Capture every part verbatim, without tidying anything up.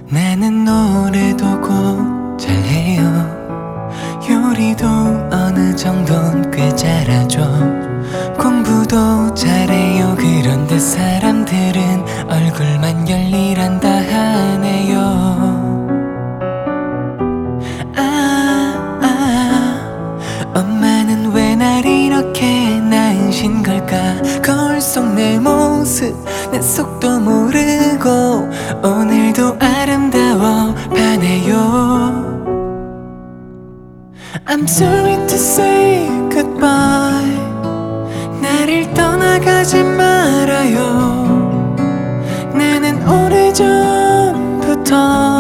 나는 노래도 꼭 잘해요. 요리도 어느 정도는 꽤 잘하죠. 공부도 잘해요. 그런데 사람들은 얼굴만 열일한다 하네요. 아, 아, 엄마는 왜 날 이렇게 낳으신 걸까? 거울 속 내 모습, 내 속도 모르고 오늘도 아름다워 반해요. I'm sorry to say goodbye. 나를 떠나가지 말아요. 나는 오래전부터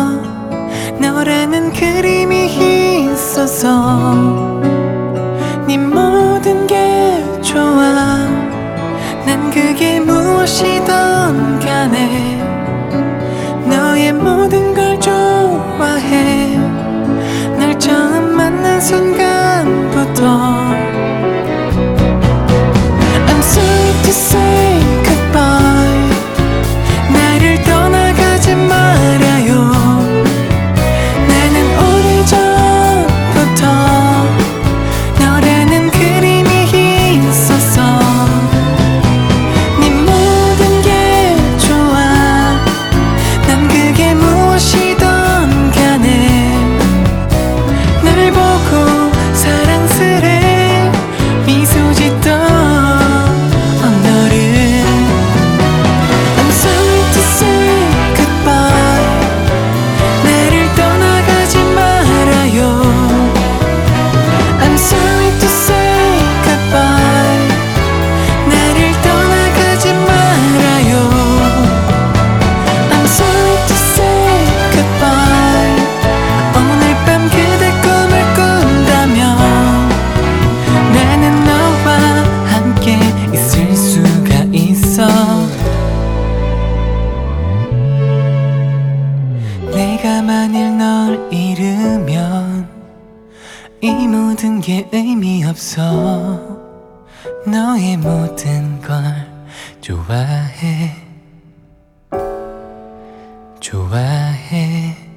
너라는 그림이 있어서 네 모든 게 좋아. 난 그게 무엇이든 간에 너의 모든 걸 좋아해. 널 처음 만난 순간부터 I'm sorry to say goodbye. 나를 떠나가지 말아요. 나는 오래전부터 너라는 그림이 있어서 네 모든 게 좋아. 난 그게 무엇이든 간에 날 보고 사랑스레 미소 짓던 너를 I'm sorry to say goodbye. 나를 떠나가지 말아요. I'm sorry to say goodbye. 나를 떠나가지 말아요. I'm sorry to say goodbye. 오늘 밤 그대 꿈을 꾼다면 나는 너와 함께 있을 수가 있어. 내가 만일 널 잃으면 이 모든 게 의미 없어. 너의 모든 걸 좋아해, 좋아해.